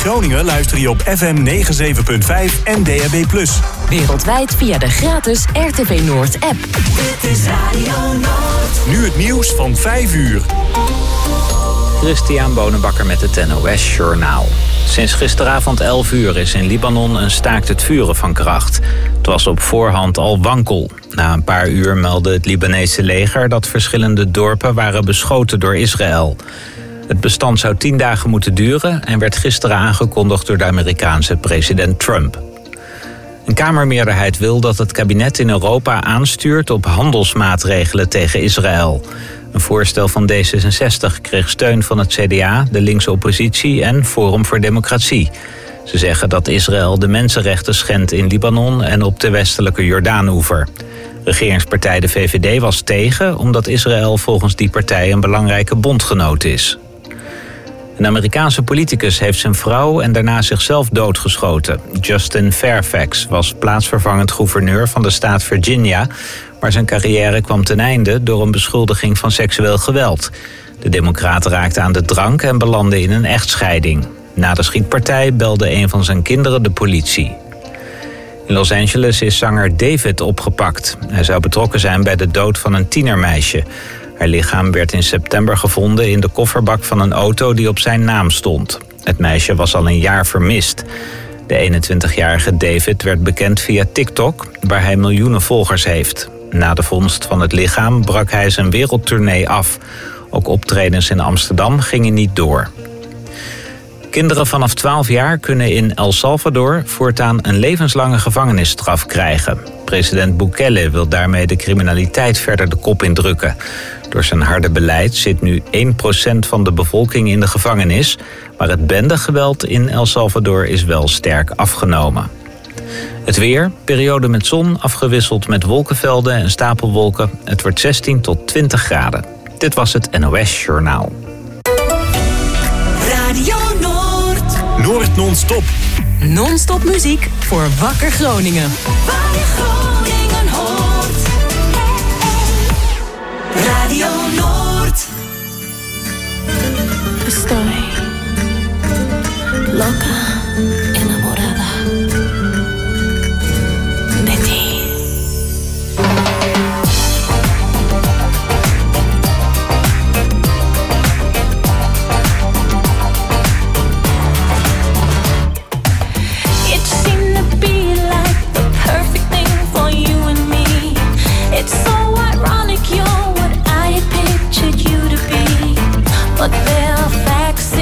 Groningen luister je op FM 97.5 en DAB+. Wereldwijd via de gratis RTV Noord app. Dit is Radio Noord. Nu het nieuws van 5 uur. Christian Bonenbakker met het NOS Journaal. Sinds gisteravond 11 uur is in Libanon een staakt het vuren van kracht. Het was op voorhand al wankel. Na een paar uur meldde het Libanese leger dat verschillende dorpen waren beschoten door Israël. Het bestand zou 10 dagen moeten duren en werd gisteren aangekondigd door de Amerikaanse president Trump. Een Kamermeerderheid wil dat het kabinet in Europa aanstuurt op handelsmaatregelen tegen Israël. Een voorstel van D66 kreeg steun van het CDA, de linkse oppositie en Forum voor Democratie. Ze zeggen dat Israël de mensenrechten schendt in Libanon en op de westelijke Jordaanoever. Regeringspartij de VVD was tegen, omdat Israël volgens die partij een belangrijke bondgenoot is. Een Amerikaanse politicus heeft zijn vrouw en daarna zichzelf doodgeschoten. Justin Fairfax was plaatsvervangend gouverneur van de staat Virginia, maar zijn carrière kwam ten einde door een beschuldiging van seksueel geweld. De democraat raakte aan de drank en belandde in een echtscheiding. Na de schietpartij belde een van zijn kinderen de politie. In Los Angeles is zanger David opgepakt. Hij zou betrokken zijn bij de dood van een tienermeisje. Haar lichaam werd in september gevonden in de kofferbak van een auto die op zijn naam stond. Het meisje was al een jaar vermist. De 21-jarige David werd bekend via TikTok, waar hij miljoenen volgers heeft. Na de vondst van het lichaam brak hij zijn wereldtournee af. Ook optredens in Amsterdam gingen niet door. Kinderen vanaf 12 jaar kunnen in El Salvador voortaan een levenslange gevangenisstraf krijgen. President Bukele wil daarmee de criminaliteit verder de kop indrukken. Door zijn harde beleid zit nu 1% van de bevolking in de gevangenis, maar het bendegeweld in El Salvador is wel sterk afgenomen. Het weer, periode met zon, afgewisseld met wolkenvelden en stapelwolken. Het wordt 16 tot 20 graden. Dit was het NOS Journaal. Radio Noord. Noord non-stop. Non-stop muziek voor Wakker Groningen. Waar je Groningen hoort. Radio Noord. Estoy loca, enamorada de ti. It seemed to be like the perfect thing for you and me. It's so ironic you're what I had pictured you to be, but there are facts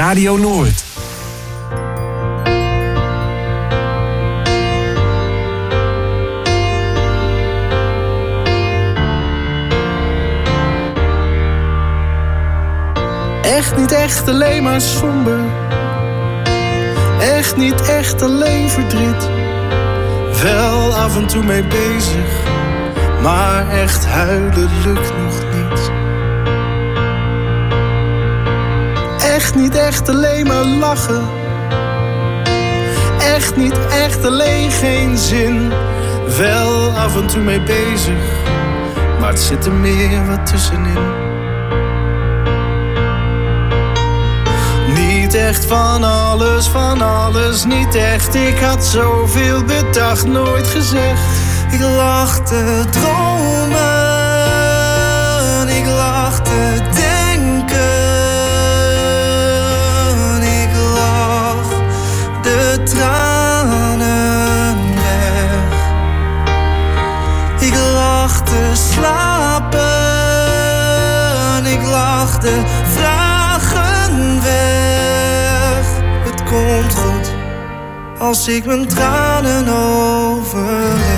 Radio Noord. Echt niet echt alleen maar somber. Echt niet echt alleen verdriet. Wel af en toe mee bezig, maar echt huilen lukt nog niet. Echt niet echt alleen maar lachen. Echt niet echt alleen geen zin. Wel af en toe mee bezig, maar het zit er meer wat tussenin. Niet echt van alles, niet echt. Ik had zoveel bedacht, nooit gezegd. Ik lag te dromen, ik lag te denken. Ik lag de tranen weg. Ik lag te slapen, ik lag de vragen weg. Het komt goed als ik mijn tranen overleg.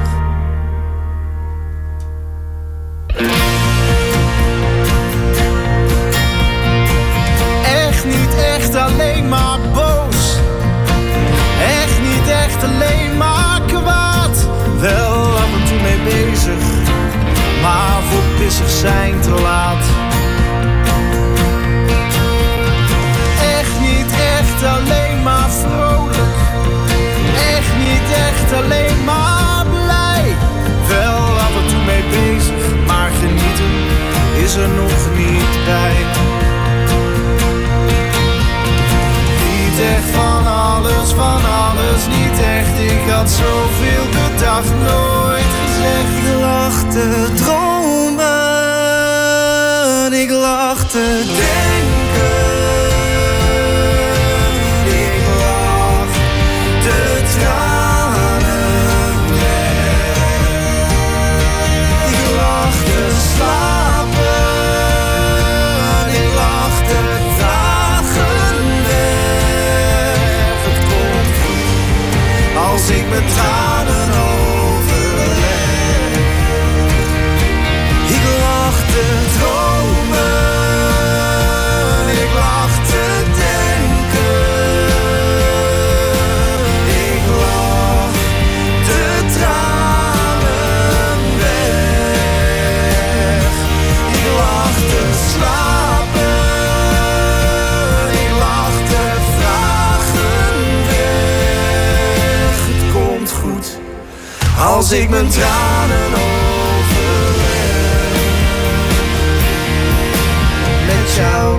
Echt niet echt alleen maar boos. Echt niet echt alleen maar kwaad. Wel af en toe mee bezig, maar voor pissig zijn te laat. Echt niet echt alleen maar vrolijk. Echt niet echt alleen maar blij. Wel af en toe mee bezig, maar genieten is er nog niet bij. Niet echt van alles, niet echt. Ik had zoveel bedacht, nooit gezegd. Ik lag te dromen, ik lag te denken. Ik lag de tranen weg. Ik lag te slapen, ik lag te vragen weg. Het komt goed als ik mijn tranen overleg. Ik lag te dromen, ik lag te denken. Ik lag de tranen weg. Ik lag te slapen, ik lag te vragen weg. Het komt goed als ik mijn tranen overleg. Met jou.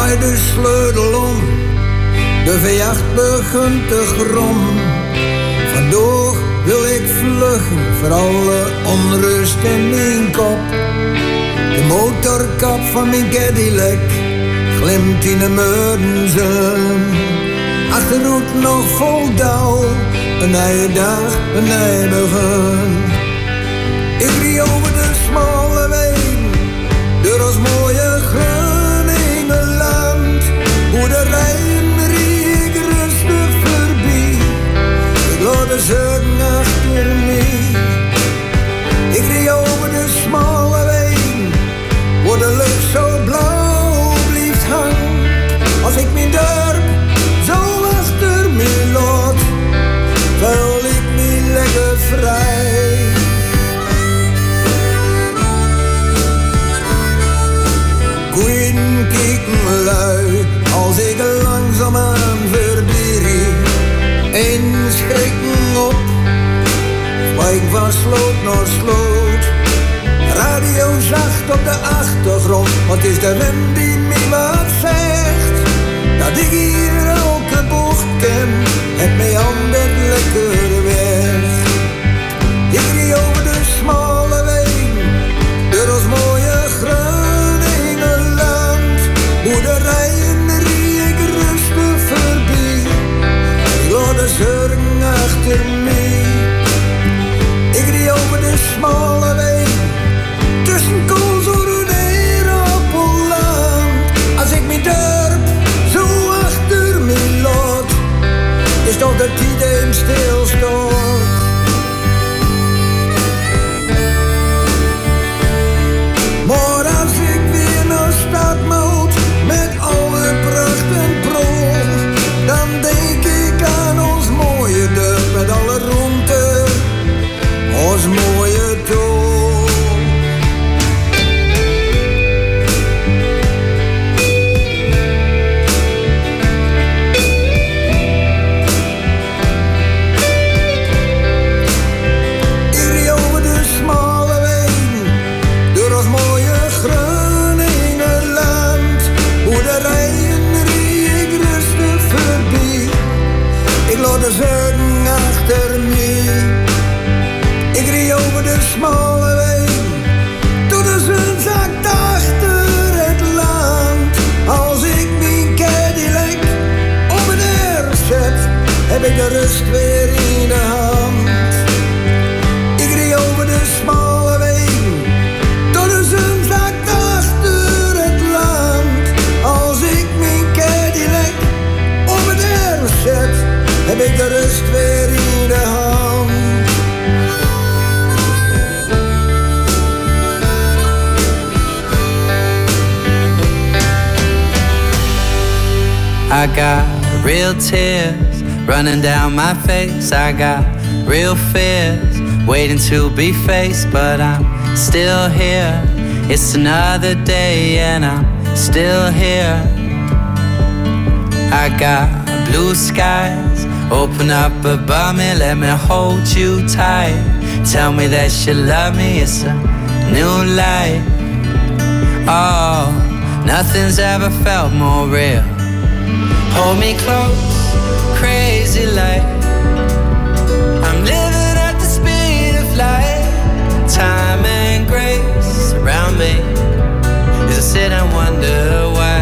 draai de sleutel om. De veejacht begint te grommen. Vandoor wil ik vluggen voor alle onrust in mijn kop. De motorkap van mijn Cadillac glimt in de muurenzon. Achterhoed nog vol dauw, een nieuwe dag, een nieuw begin. Ik rie over de smalle wegen, door ons mooie Groningenland. Boerderijen rie ik rustig voorbij, ik laat de zorgen achter mij. Ik rie over de smalle wegen, waar de lucht zo blauw blijft hangen. Als ik mijn dorp zo achter mij laat, voel ik me lekker vrij. Koeien kijken lui, als ik langzaamaan voorbij rijd. En schrikken op, ik van sloot naar sloot. Radio zacht op de achtergrond, wat is de wind die me wat zegt? Dat ik hier elke bocht ken, heb mij altijd lekker weg. Ik rie over de smalle wegen, door ons mooie Groningenland. Boerderijen rie ik rustig voorbij, ik laat de zorgen achter mij. Ik rie over de smalle wegen, tussen Koolzoeren en Appelland. Als ik mijn dorp zo achter me laat, is toch dat iedereen stilstaat. Maar als ik weer naar stad moet, met alle pracht en prooi, dan denk ik aan ons mooie dorp met alle roemte, ons mooie toon. De zorgen achter mij. Ik rie over de smalle wegen, tot de zon zakt achter het land. Als ik mijn Cadillac op het erf zet, heb ik de rust weer in de hand. Ik rie over de smalle wegen, tot de zon zakt achter het land. Als ik mijn Cadillac op het erf zet, heb ik de rust weer in de hand. I got real tears running down my face. I got real fears waiting to be faced, but I'm still here. It's another day and I'm still here. I got blue skies open up above me, let me hold you tight. Tell me that you love me, it's a new light. Oh, nothing's ever felt more real. Hold me close, crazy light. I'm living at the speed of light. Time and grace around me as I sit and wonder why.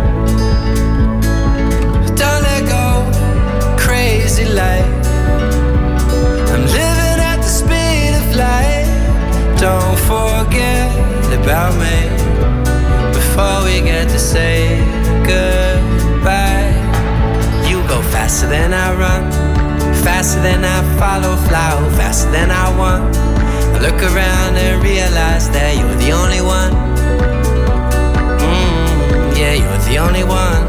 Don't let go, crazy light. I'm living at the speed of light. Don't forget about me before we get to say goodbye. You go faster than I run, faster than I follow, fly faster than I want. I look around and realize that you're the only one. Yeah, you're the only one.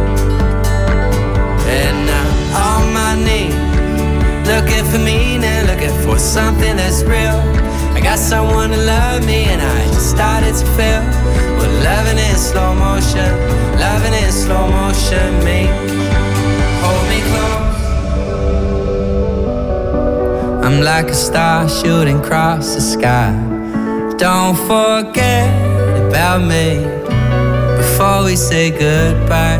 And I'm on my knees, looking for meaning, looking for something that's real. I got someone to love me and I just started to feel what loving in slow motion, loving in slow motion means. Hold me close. I'm like a star shooting across the sky. Don't forget about me before we say goodbye.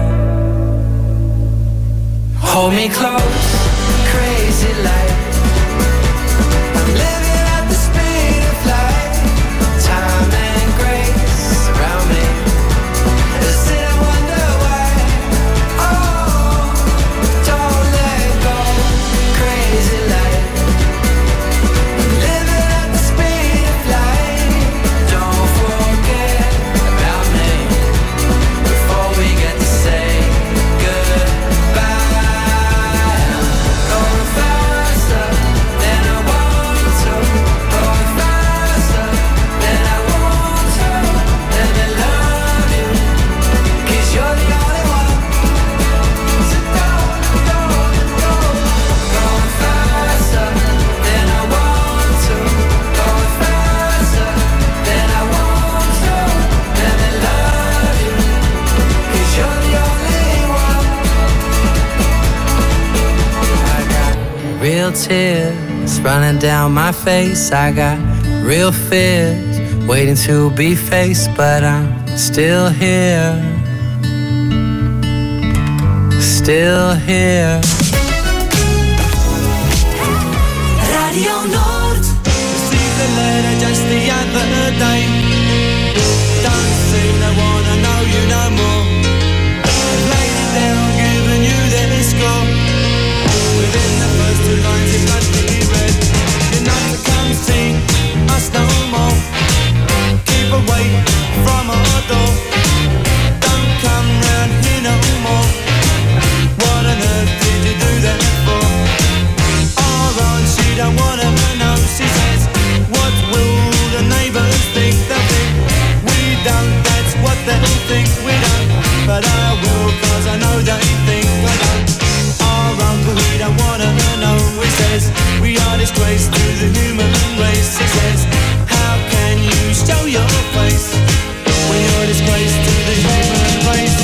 Hold me close, crazy light. I'm living at the speed of light. Time and grace around me. Sit and wonder why. Oh, don't let go, crazy light. I'm living at the speed of light. Don't forget about me before we get to say goodbye. Going faster than I want to. Going faster than I want to. Let me love you, 'cause you're the only one. So go, go, go. Going faster than I want to. Going faster than I want to. Let me love you, 'cause you're the only one. I got real tears running down my face. I got real fears waiting to be faced, but I'm still here. Still here. Radio Noord. Received a letter just the other day. Don't seem to wanna know you no more. Laid it down, giving you this score. Within the first two lines, it must be read. You're not to come see us no more. Keep away from our door. Don't come round here no more. What on earth did you do that for? Alright, she don't wanna know. She says, what will the neighbours think? They'll think we don't, that's what they'll think. We don't, but I will, 'cause I know they think I don't. Our uncle, he don't wanna know. He says, we are disgrace to the human race. He says, how can you show your face when you're disgrace to the human race?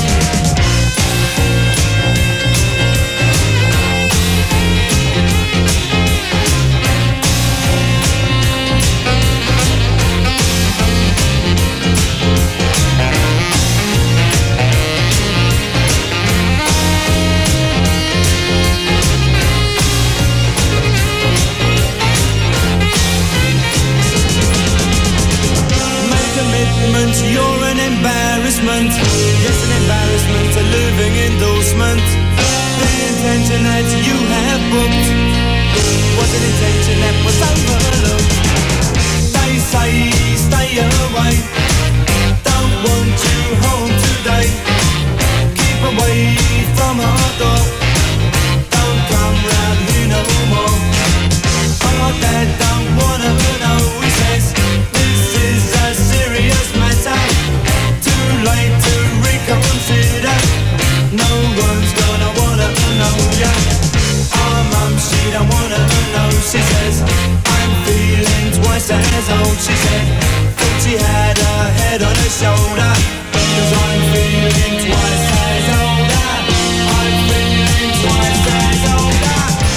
You're an embarrassment. Yes, an embarrassment, a living endorsement. The intention that you have booked was an intention that was overlooked. They say stay away, don't want you home today. Keep away from our door. Don't come round here no more. Our dad don't wanna know. He says this is a serious matter. Too late to reconsider. No one's gonna wanna know ya. Our mum, she don't wanna know. She says I'm feeling twice as old. She said thought she had her head on her shoulder, 'cause I'm feeling twice as older. I'm feeling twice as older.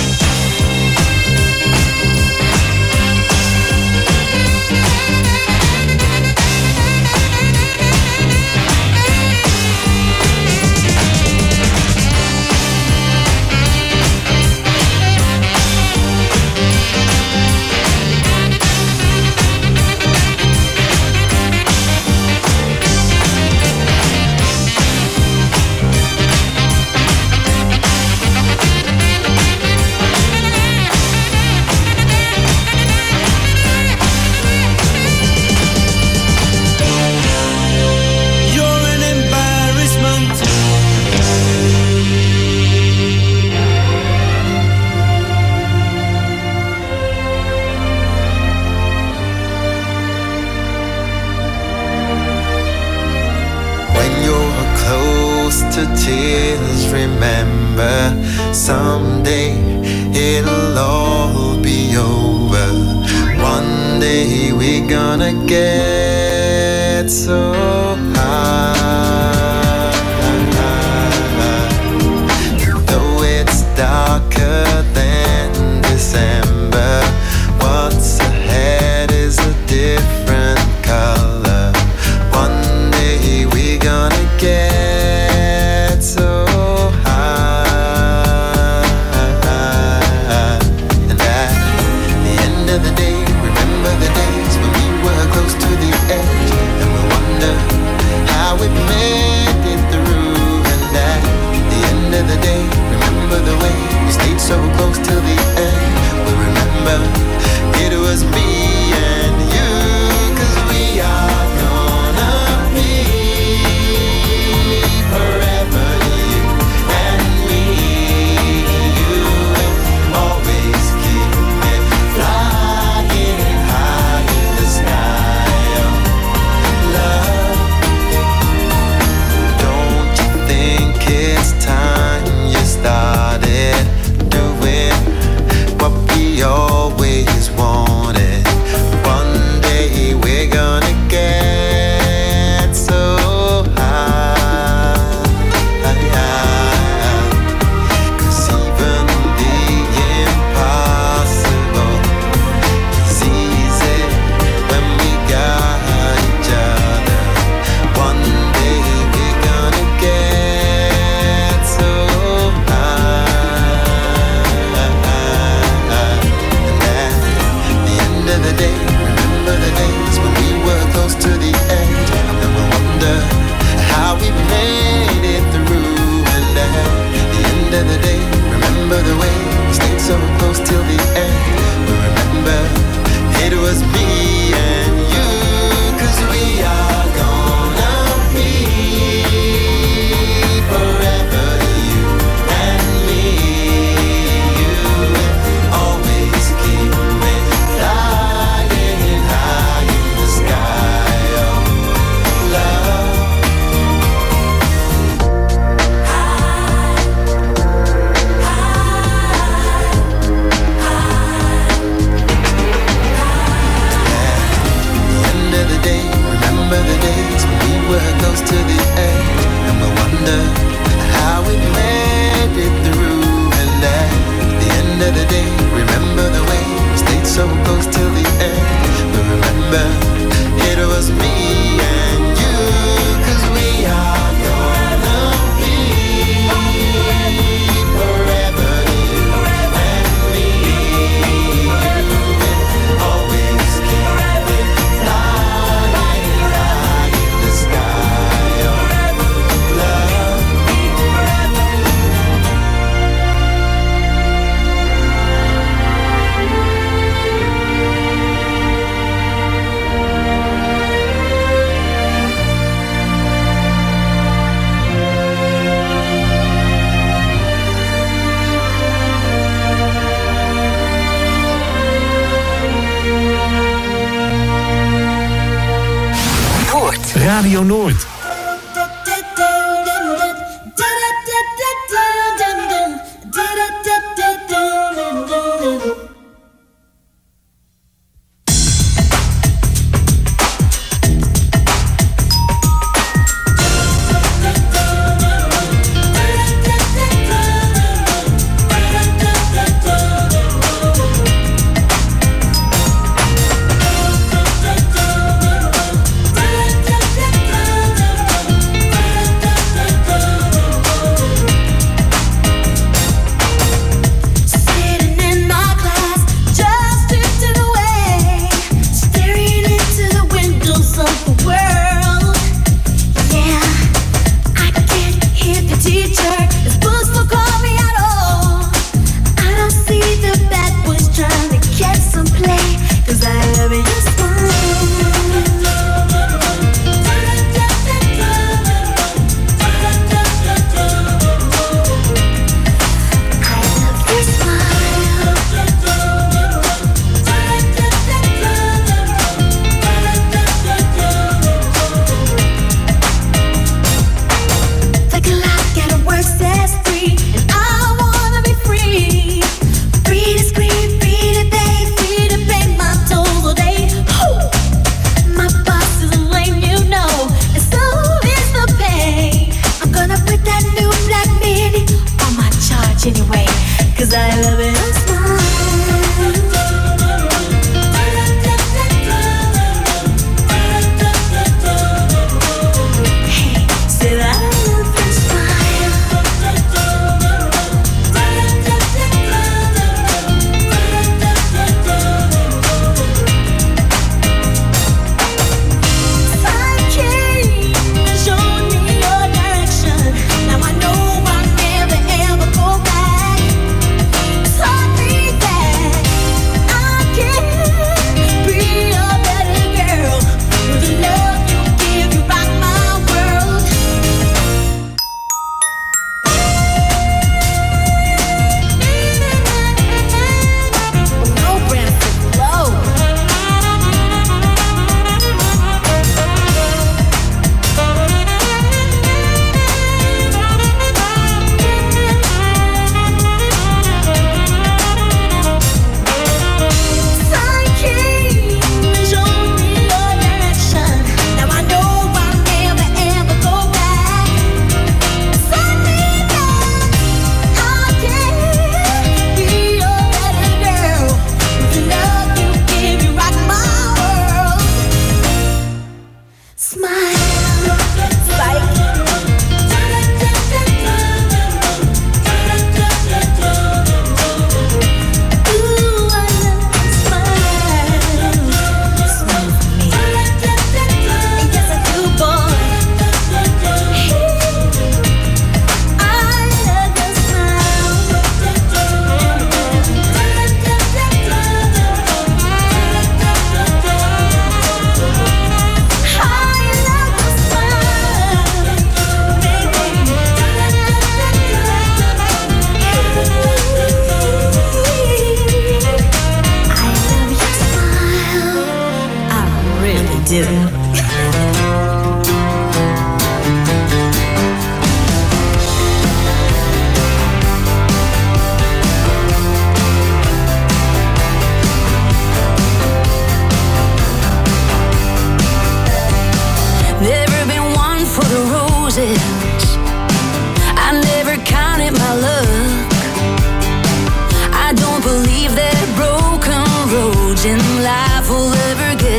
To tears, remember someday it'll all be over. One day we're gonna get so high. Though it's darker than December, what's ahead is a different color. One day we're gonna get it's time you started doing what we always wanted. One day we're gonna get so high. 'Cause even the impossible is easy when we got each other. One day we're gonna get so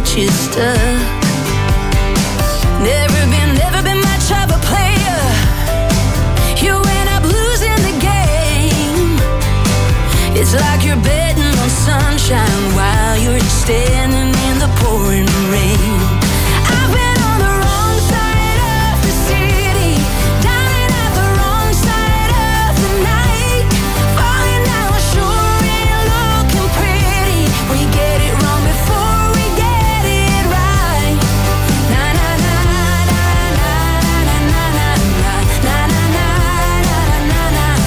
get you stuck. Never been much of a player. You end up losing the game. It's like you're betting on sunshine while you're standing in the pouring rain. I've been on the wrong side of the city, dying at the wrong side of the night. Falling down sure ain't looking pretty. We get it wrong before we get it right. Na na na na na na na na na na na na na na na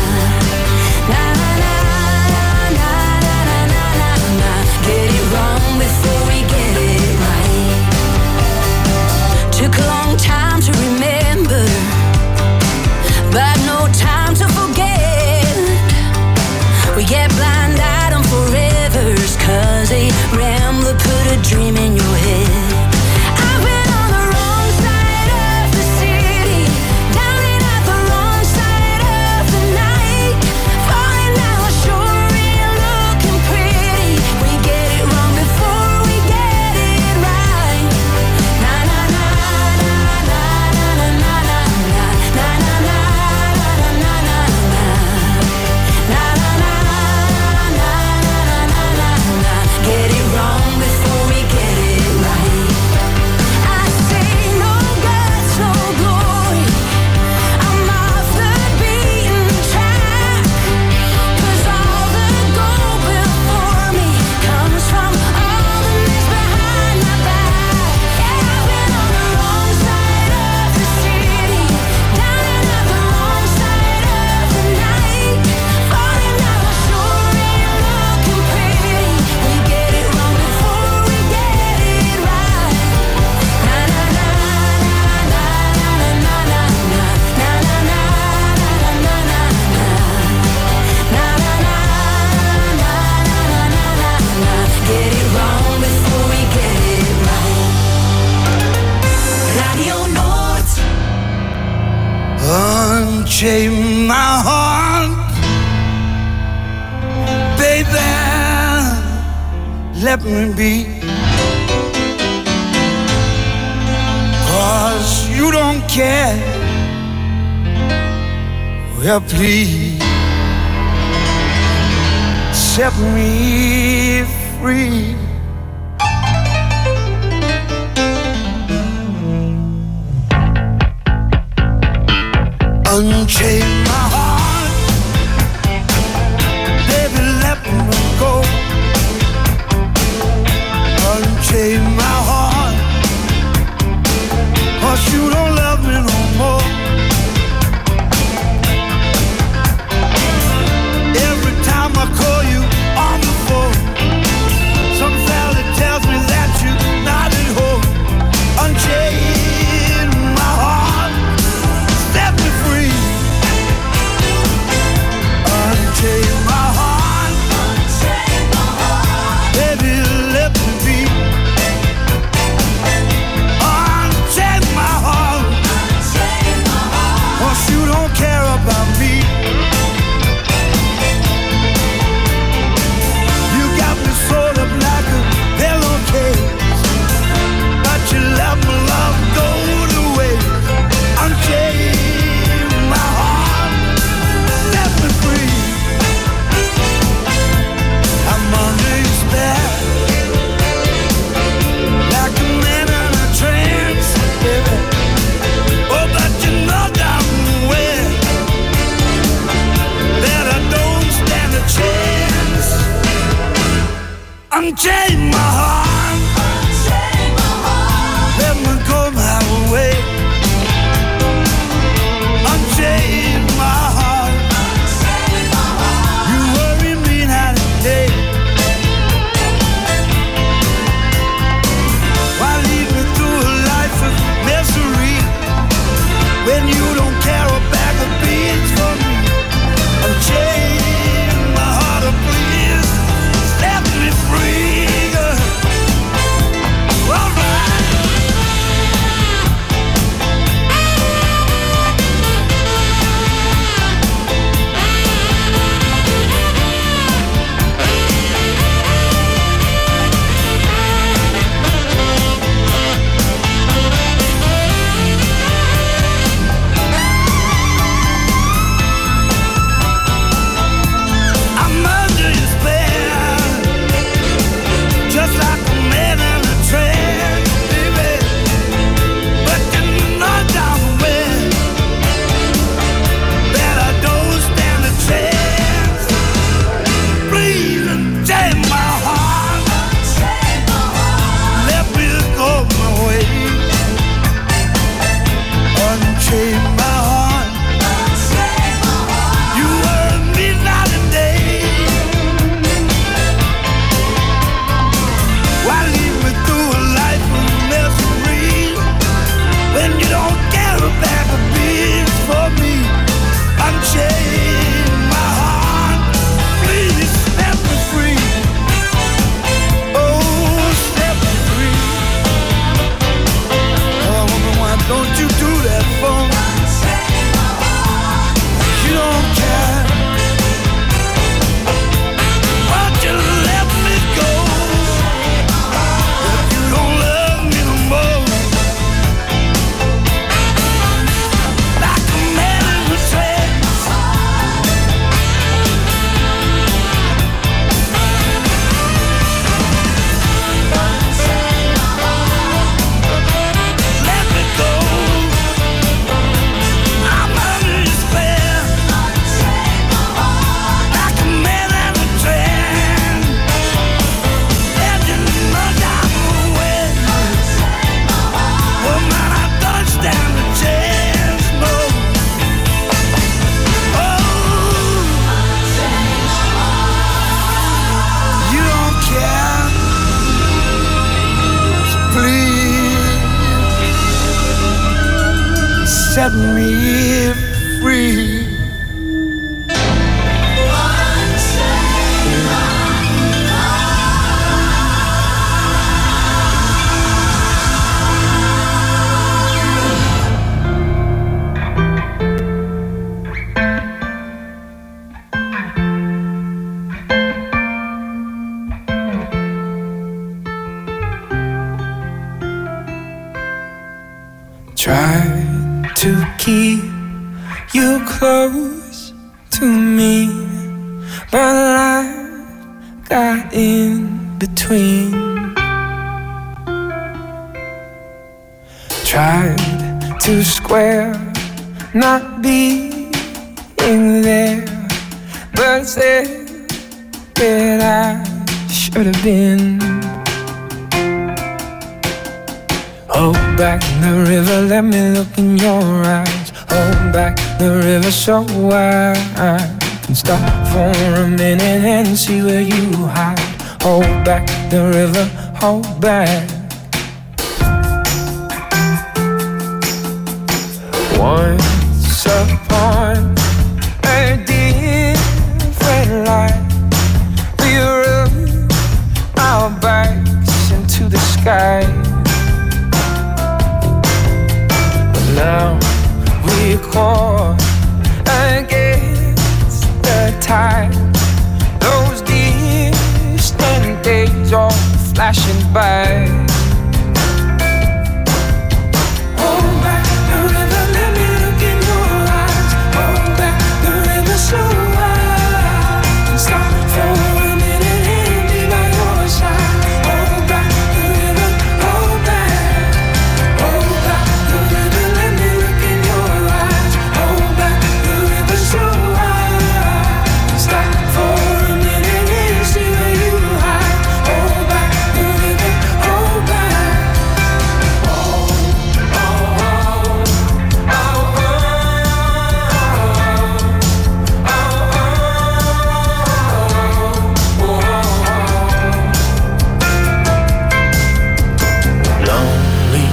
na. Get it wrong before we get it right. Took a long time to remember, but no time to forget. We get blind-eyed on forevers, 'cause a rambler put a dream in your head. I've been on the wrong side of the city, drowning at the wrong side of the night. Falling down sure ain't looking pretty. We get it wrong before we get it right. Na na na na na na na na na na na na na na na na. Na na na na na na na. Get it wrong before we get it right. I say no guts, no glory. I'm off the beaten track, 'cause all the gold before me comes from all the mess behind my back. Yeah, I've been on the wrong side of the city, down at the wrong side of the night. Falling down sure ain't looking pretty. We get it wrong before we get it right. Na na na na na na na na na na na na na na na na. Na na na na na na na. Get it wrong before we get it right. Radio Noord. Unchain my heart, baby, let me be. 'Cause you don't care. Well, please set me free. Unchain my heart, baby, let me go. Unchain my heart, 'cause you don't love me no more. Every time I call you on the phone, some fella tells me that you're not at home. Unchain my heart, set me free. Unchain my heart, baby, let me be. Unchain my heart, 'cause you don't care about me. You got me sort of like a pillowcase, but you let my love go to waste. Unchain my heart, set me free. I'm under your spell, like a man in a trance, baby. Oh, but you know damn well that I don't stand a chance. Unchain my heart, let me go my way. Unchain my heart, you worry me night and day. Why lead me through a life of misery when you don't care a bag of beans for me? Unchain my heart, oh, please set me free, girl. All right. set me free. Try to keep you close to me, but life got in between. Tried to square not being there, but said that I should have been. Hold back the river, let me look in your eyes. Hold back the river so I can stop for a minute and see where you hide. Hold back the river, hold back. Once upon a different life, we rode our bikes into the sky. Now we're caught against the tide. Those distant days all flashing by. Hold back the river, let me look in your eyes. Hold back the river so I can stop for a minute and be by your side. Hold back the river, hold back. Hold back the river, let me look in your eyes. Hold back the river so I can stop for a minute and see where you hide. Hold back the river, hold back. Lonely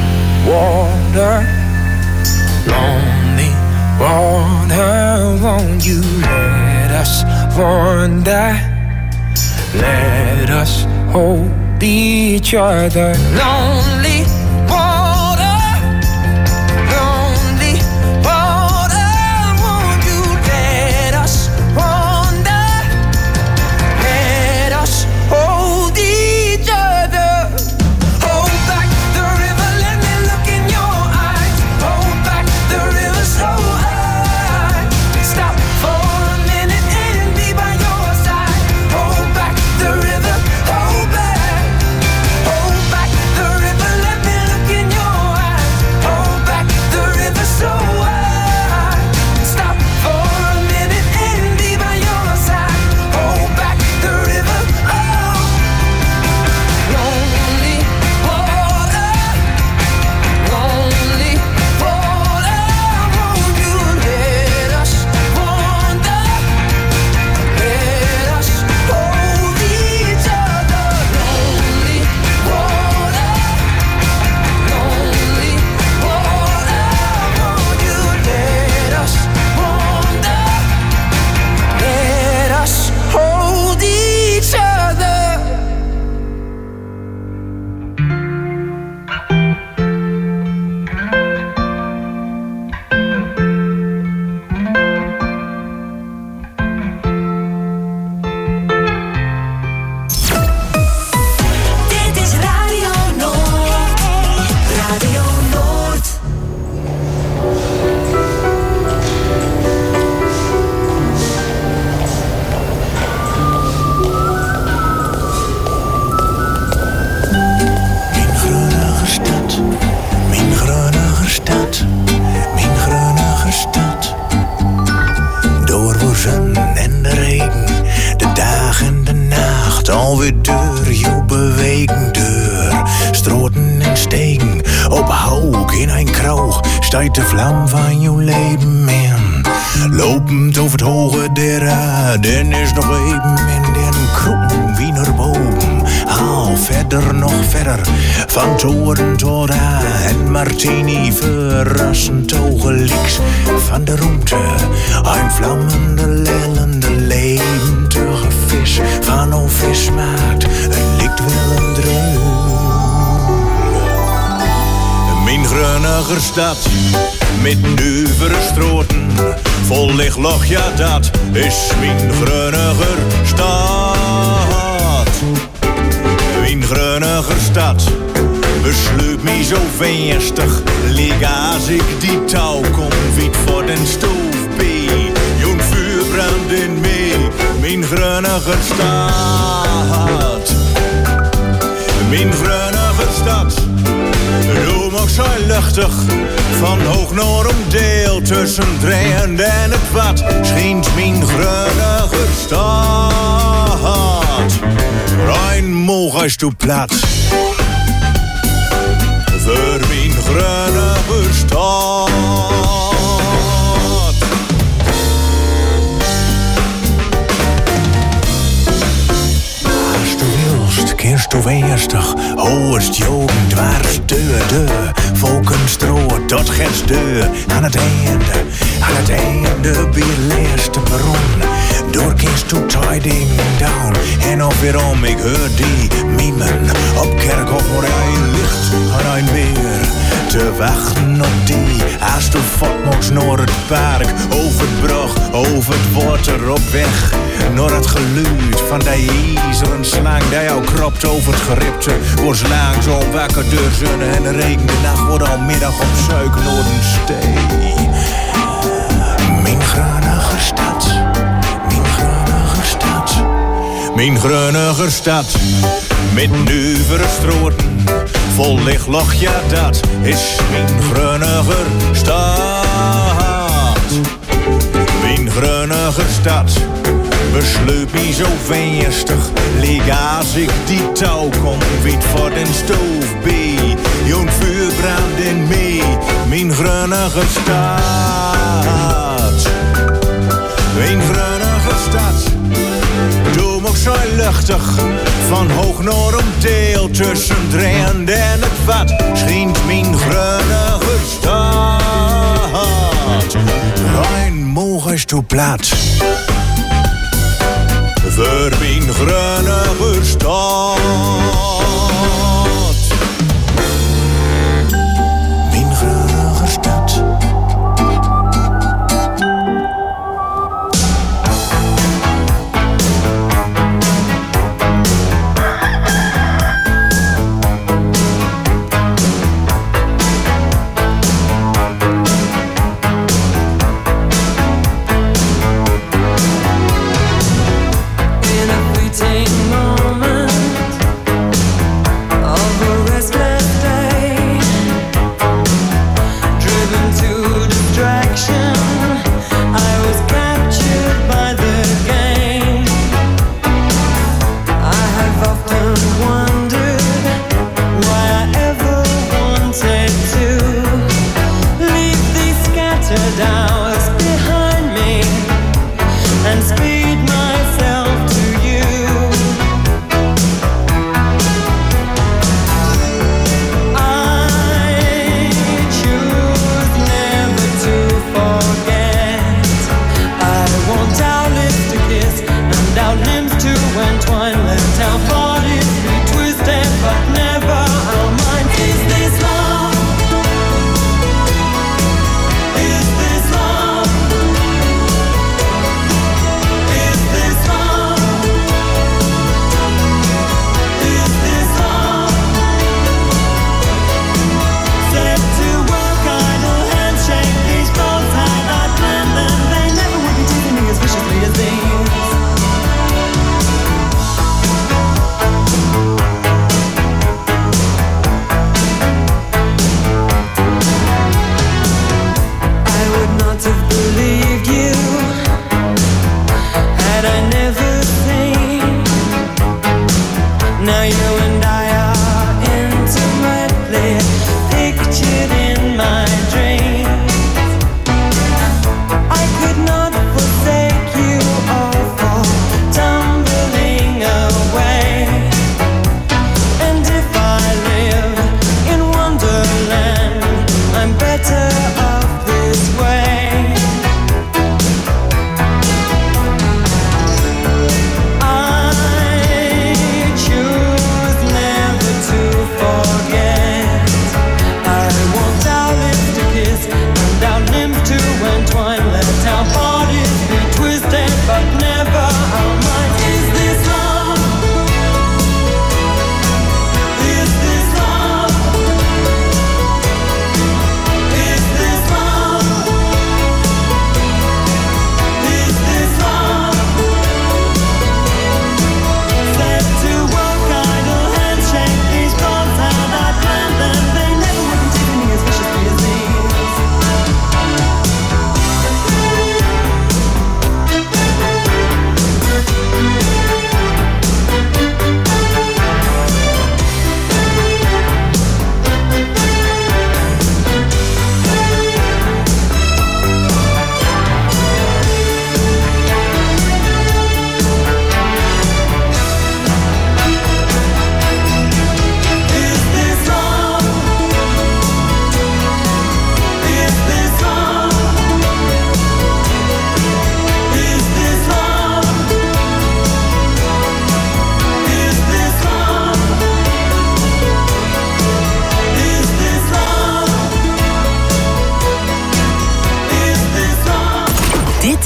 water, won't you let us wander? Let us hold each other. Lonely water, won't you let us wander? Let us hold each other. Hold back the river, let me look in your eyes. Hold back the river so I stop for a minute and be by your side. Hold back the river, hold back. Hold back the river, let me look in your eyes. Hold back the river so I stop for a minute and be by your side. Hold back the river, oh. Lonely water, won't you let us wander? Let us hold each other. Lonely water, won't you let us wander? Let us hold each other. Dit is Radio Noord. Radio Noord. Mijn Gronige stad, mijn Gronige stad, mijn Gronige stad. Door voor zon en de regen, de dag en de nacht, alweer deur, jou bewegen deur. Stroten en stegen, op hoog in een kroeg, steigt de vlam van jouw leven in. Lopend over het hoge der aarde, is nog even in den kroeg wie naar boven. Haal nog verder. Van toren tot aan en martini verrassend ogenliks. Van de roemte, een vlammende, lellende, levendige vis. Van o vis maakt, het lijkt wel een droom. Mijn grunniger stad, met nuivere stroten, vol lichtloch, ja dat is mijn grunniger stad. Mijn grunniger stad besluit mij zo verstig, lig als ik die touw kom, wiet voor den stoof bij. Jo'n vuur brandt in mij, mijn grunniger stad. Mijn grunniger stad, doe mag zo luchtig, van hoog naar omdeel, tussen dreigend en het wat, schijnt mijn grunniger stad. Rein moog is toe plaats, voor mijn grunniger stad. Eerst of eerstig, hoogst joden, dwars de, volkenstroot tot gers deur. Aan het einde, bij het laatste perron. Door kist to tiding down, en of weerom ik hoor die mimen. Op kerkhof voor een licht, aan een weer te wachten op die. Als de fotmoks naar het park, over het brug, over het water op weg. Naar het geluid van die ijzeren slang die jou kropt over het geripte. Wordt langs om wakker door zon en regen. De nacht wordt al middag op suiker Noordenstee. Mijn grunniger stad, mijn grunniger stad. Mijn grunniger stad, met nuivere stroten, vol lichtloch, ja dat is mijn grunniger stad. Mijn grunniger stad besluit mij zo verstig, lig als ik die touw kom, wiet voor den stoof bij. Jo'n vuur brandt in mij, mijn grunniger stad. Mijn grunniger stad, doe mag zo luchtig, van hoog naar omdeel, tussen dreigend en het wat, schijnt mijn grunniger stad. Rein moog is toe plaats, voor mijn grunniger stad. Mijn grunniger stad. In a fleeting moment,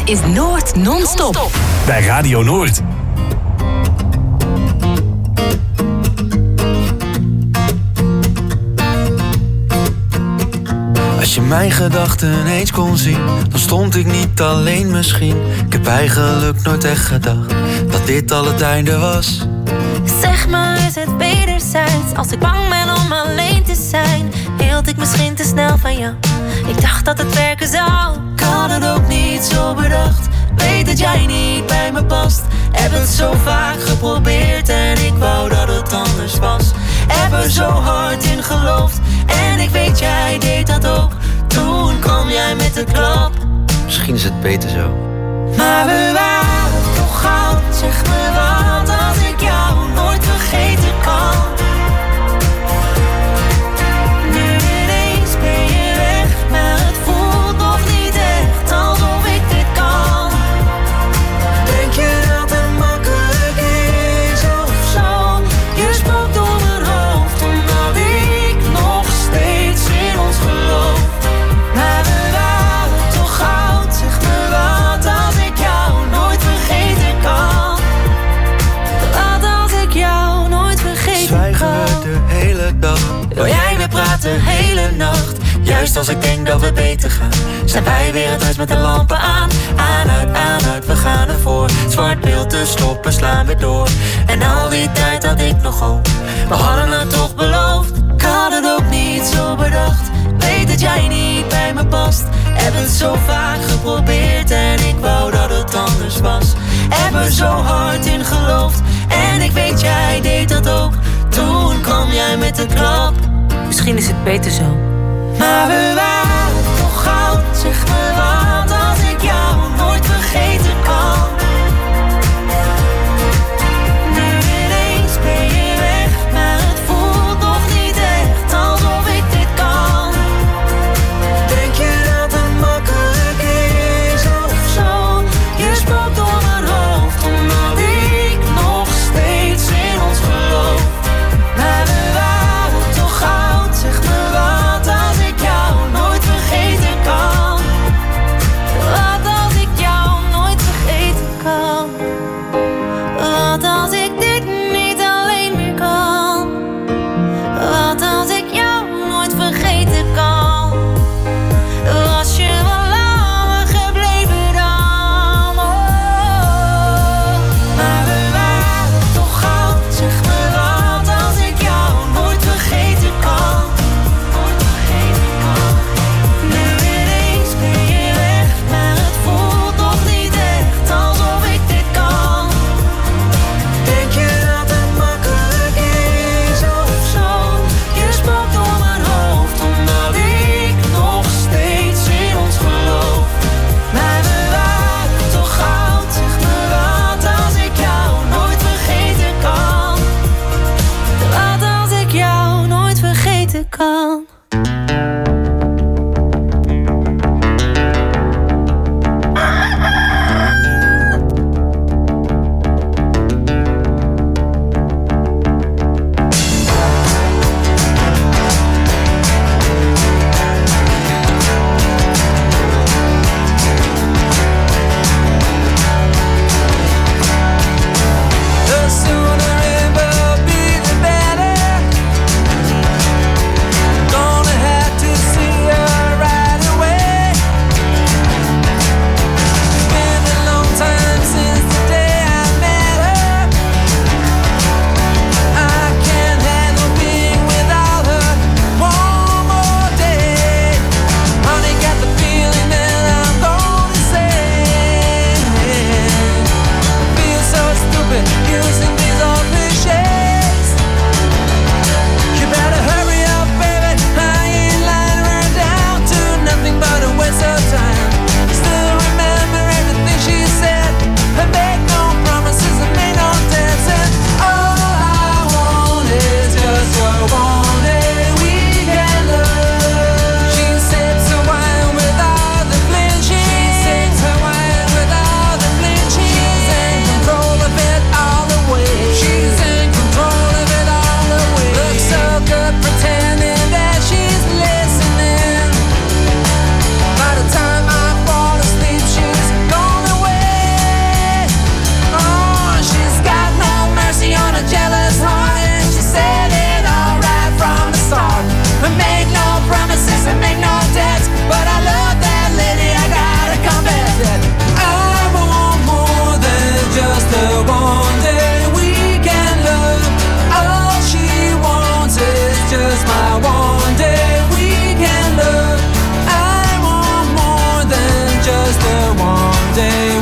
is Noord non-stop. Bij Radio Noord. Als je mijn gedachten eens kon zien, dan stond ik niet alleen misschien. Ik heb eigenlijk nooit echt gedacht dat dit al het einde was. Zeg maar, is het wederzijds? Als ik bang ben om alleen te zijn, hield ik misschien te snel van jou. Ik dacht dat het werken zou. Ik had het ook niet zo bedacht. Weet dat jij niet bij me past. Heb het zo vaak geprobeerd en ik wou dat het anders was. Heb er zo hard in geloofd en ik weet jij deed dat ook. Toen kwam jij met de klap. Misschien is het beter zo. Maar we waren toch goud. Zeg me wat als ik jou nooit vergeten kan. Nu ineens ben je weg, maar het voelt nog niet echt alsof ik dit kan. Denk je dat het makkelijk is of zo? Je spookt door mijn hoofd omdat ik nog steeds in ons geloof. Maar we waren toch goud. Zeg me wat als ik jou nooit vergeten kan. Wat als ik jou nooit vergeten Zwijgen kan. we de hele dag. Wil jij weer praten hele nacht? Juist als ik denk dat we beter gaan, zijn wij weer het huis met de lampen aan. Aan uit, we gaan ervoor. Zwart beeld te stoppen, slaan weer door. En al die tijd had ik nog hoop. We hadden het toch beloofd. Ik had het ook niet zo bedacht. Weet dat jij niet bij me past. Heb het zo vaak geprobeerd en ik wou dat het anders was. Heb er zo hard in geloofd en ik weet jij deed dat ook. Toen kwam jij met de klap. Misschien is het beter zo. Maar we waren toch goud. Zeg me wat als ik jou nooit vergeten kan. Nu ineens ben je weg, maar het voelt nog niet echt alsof ik dit kan. Denk je dat het makkelijk is of zo? Je spookt door mijn hoofd omdat ik nog steeds in ons geloof. Maar we waren toch goud. Zeg me wat als ik jou nooit vergeten kan. someday